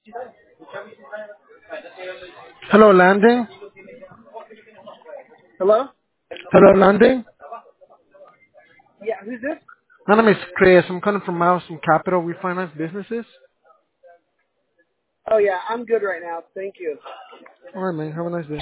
Hello, Landing. Hello? Hello, Landing. Yeah, who's this? My name is Chris. I'm calling from Mouse and Capital. We finance businesses. Oh yeah, I'm good right now. Thank you. All right, man. Have a nice day.